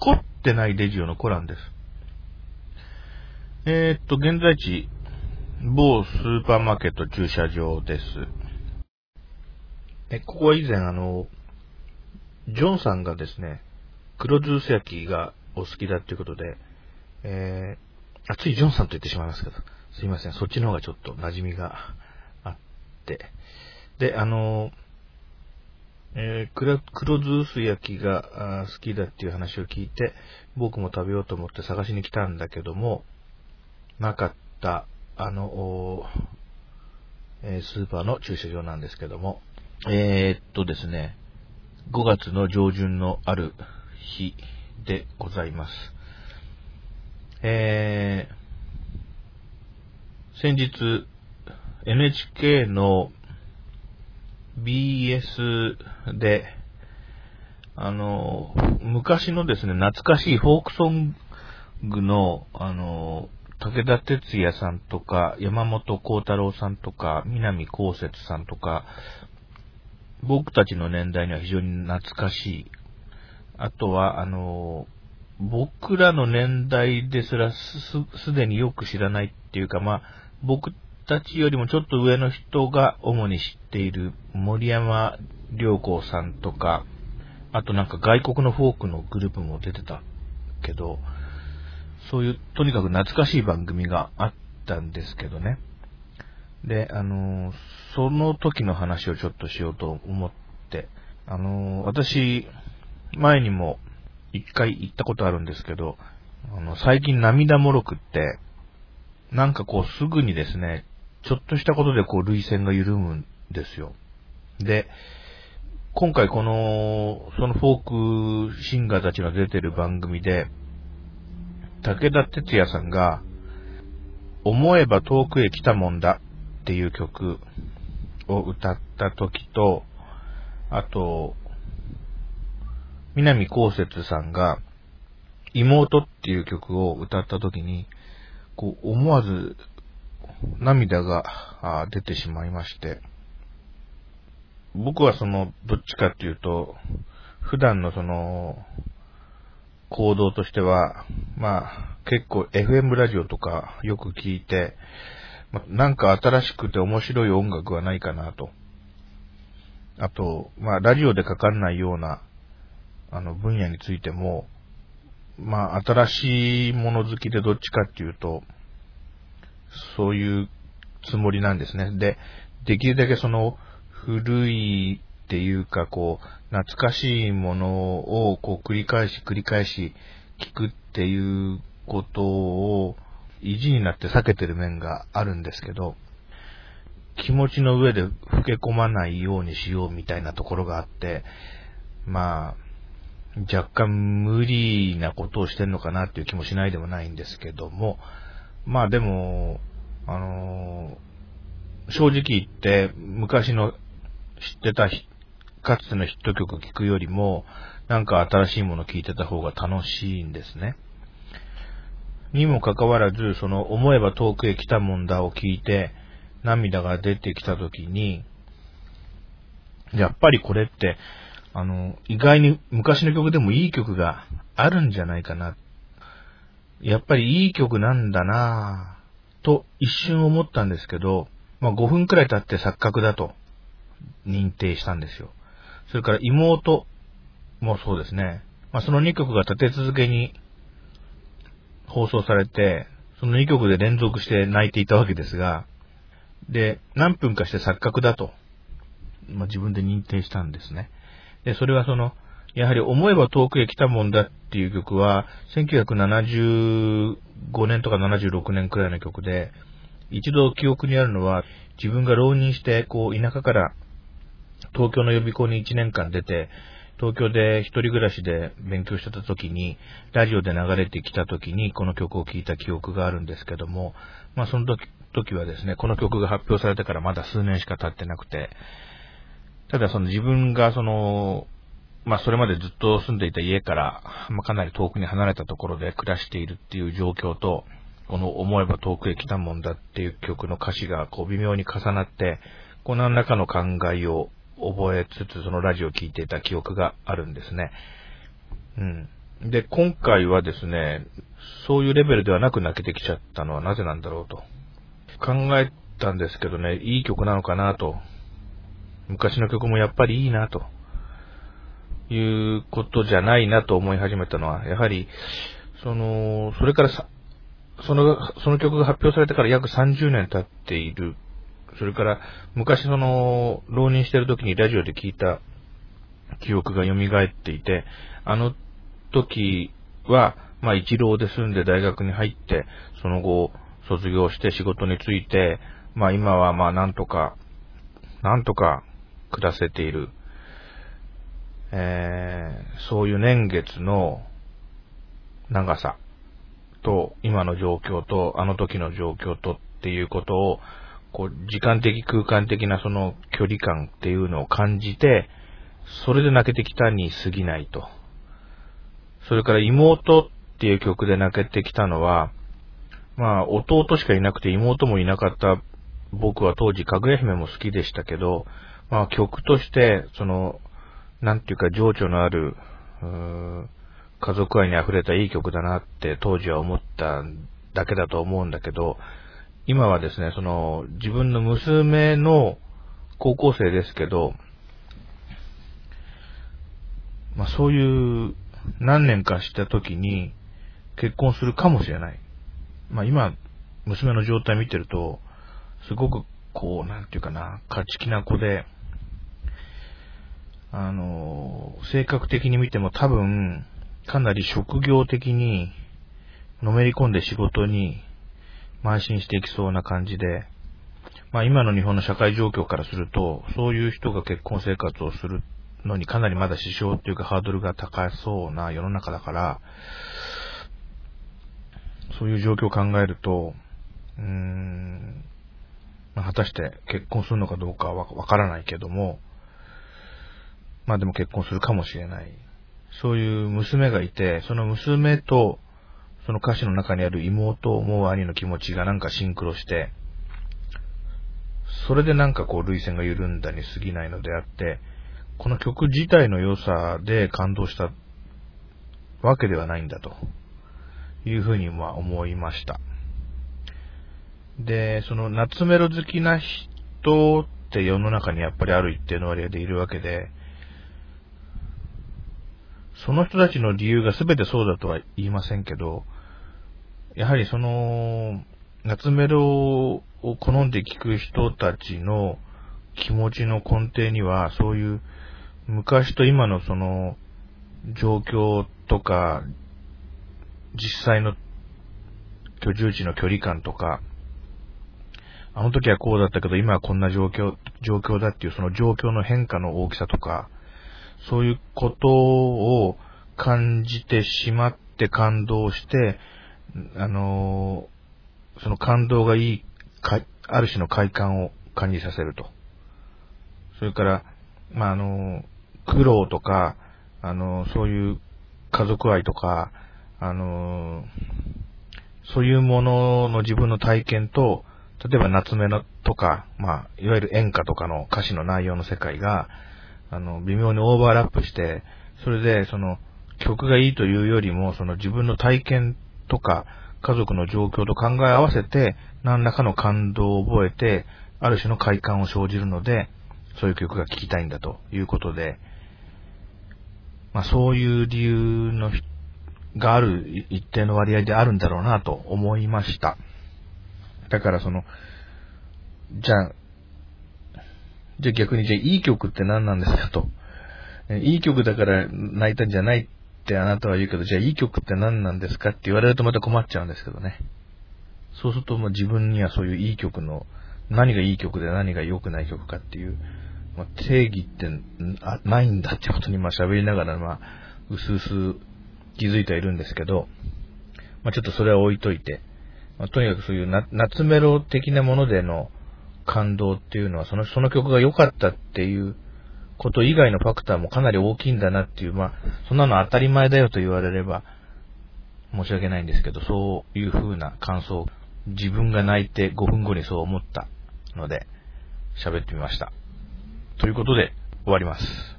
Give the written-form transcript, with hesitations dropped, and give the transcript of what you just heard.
凝ってないレジオのコランです。現在地、某スーパーマーケット駐車場です。ここは以前ジョンさんがですね、黒酢薄焼きがお好きだということで、ついジョンさんと言ってしまいますけど、すいません、そっちの方がちょっと馴染みがあって、で、黒酢薄焼きが好きだっていう話を聞いて、僕も食べようと思って探しに来たんだけども、なかった、スーパーの駐車場なんですけども、ですね、5月の上旬のある日でございます。先日 NHK の BS で昔のですね、懐かしいフォークソングの武田鉄矢さんとか山本幸太郎さんとか南こうせつさんとか、僕たちの年代には非常に懐かしい。あとは僕らの年代ですらすでによく知らないっていうか、僕たちよりもちょっと上の人が主に知っている森山良子さんとか、あとなんか外国のフォークのグループも出てたけど、そういうとにかく懐かしい番組があったんですけどね。で、その時の話をちょっとしようと思って、私、前にも一回行ったことあるんですけど、最近涙もろくって、なんかこうすぐにですね、ちょっとしたことでこう涙腺が緩むんですよ。で、今回そのフォークシンガーたちが出てる番組で、武田鉄矢さんが、思えば遠くへ来たもんだっていう曲を歌った時と、あと、南こうせつさんが、妹っていう曲を歌った時に、こう思わず涙が出てしまいまして、僕はどっちかっていうと、普段の行動としては、結構 FM ラジオとかよく聞いて、なんか新しくて面白い音楽はないかなと。あと、ラジオでかかんないような、分野についても、新しいもの好きでどっちかっていうと、そういうつもりなんですね。で、できるだけ古いっていうか、こう、懐かしいものを、こう、繰り返し聞くっていうことを、意地になって避けてる面があるんですけど、気持ちの上で老け込まないようにしようみたいなところがあって、若干無理なことをしてんのかなっていう気もしないでもないんですけども、でも、正直言って昔の知ってたかつてのヒット曲を聴くよりも、なんか新しいものを聴いてた方が楽しいんですね。にもかかわらず、思えば遠くへ来たもんだを聞いて、涙が出てきたときに、やっぱりこれって、意外に昔の曲でもいい曲があるんじゃないかな。やっぱりいい曲なんだなぁ、と一瞬思ったんですけど、5分くらい経って錯覚だと認定したんですよ。それから妹もそうですね。その2曲が立て続けに放送されて、その2曲で連続して泣いていたわけですが、で、何分かして錯覚だと、自分で認定したんですね。で、それはやはり思えば遠くへ来たもんだっていう曲は、1975年とか76年くらいの曲で、一度記憶にあるのは、自分が浪人して、こう、田舎から東京の予備校に1年間出て、東京で一人暮らしで勉強してた時に、ラジオで流れてきた時にこの曲を聴いた記憶があるんですけども、その時はですね、この曲が発表されてからまだ数年しか経ってなくて、ただ自分がそれまでずっと住んでいた家から、かなり遠くに離れたところで暮らしているっていう状況と、この思えば遠くへ来たもんだっていう曲の歌詞がこう微妙に重なって、何らかの考えを覚えつつそのラジオを聴いていた記憶があるんですね。 で、今回はですね、そういうレベルではなく泣けてきちゃったのはなぜなんだろうと考えたんですけどね、いい曲なのかなと。昔の曲もやっぱりいいなということじゃないなと思い始めたのは、やはり、それからその曲が発表されてから約30年経っている。それから昔浪人している時にラジオで聞いた記憶が蘇っていて、あの時は、一浪で住んで大学に入って、その後卒業して仕事に就いて、今はなんとか暮らせている。そういう年月の長さと、今の状況と、あの時の状況とっていうことを、時間的空間的なその距離感っていうのを感じて、それで泣けてきたに過ぎないと。それから妹っていう曲で泣けてきたのは、弟しかいなくて妹もいなかった僕は当時かぐや姫も好きでしたけど、曲として、なんていうか情緒のある、家族愛に溢れたいい曲だなって当時は思っただけだと思うんだけど、今はですね、自分の娘の高校生ですけど、そういう何年かした時に結婚するかもしれない。今、娘の状態見てると、すごくなんていうかな、勝ち気な子で、性格的に見ても多分、かなり職業的にのめり込んで仕事に邁進していきそうな感じで、今の日本の社会状況からすると、そういう人が結婚生活をするのにかなりまだ支障っていうかハードルが高そうな世の中だから、そういう状況を考えると、果たして結婚するのかどうかはわからないけども、でも結婚するかもしれない。そういう娘がいて、その娘とその歌詞の中にある妹を思う兄の気持ちがなんかシンクロして、それで涙腺が緩んだに過ぎないのであって、この曲自体の良さで感動したわけではないんだというふうに思いました。で、その夏メロ好きな人って世の中にやっぱりある一定の割合でいるわけで、その人たちの理由が全てそうだとは言いませんけど、やはり夏メロを好んで聴く人たちの気持ちの根底には、そういう昔と今の状況とか、実際の居住地の距離感とか、あの時はこうだったけど今はこんな状況だっていうその状況の変化の大きさとか、そういうことを感じてしまって感動して、その感動がある種の快感を感じさせると。それから、苦労とか、そういう家族愛とか、そういうものの自分の体験と、例えば夏メロとか、いわゆる演歌とかの歌詞の内容の世界が、微妙にオーバーラップして、それで曲がいいというよりも、自分の体験とか、家族の状況と考え合わせて、何らかの感動を覚えて、ある種の快感を生じるので、そういう曲が聴きたいんだということで、そういう理由がある一定の割合であるんだろうなと思いました。だからじゃあ逆にいい曲って何なんですかと。いい曲だから泣いたんじゃないってあなたは言うけど、じゃあいい曲って何なんですかって言われるとまた困っちゃうんですけどね。そうすると自分にはそういういい曲の何がいい曲で何が良くない曲かっていう、定義ってないんだってことに喋りながらうすうす気づいてはいるんですけど、ちょっとそれは置いといて、とにかくそういう夏メロ的なものでの感動っていうのはその曲が良かったっていうこと以外のファクターもかなり大きいんだなっていう、そんなの当たり前だよと言われれば申し訳ないんですけど、そういう風な感想、自分が泣いて5分後にそう思ったので喋ってみました。ということで終わります。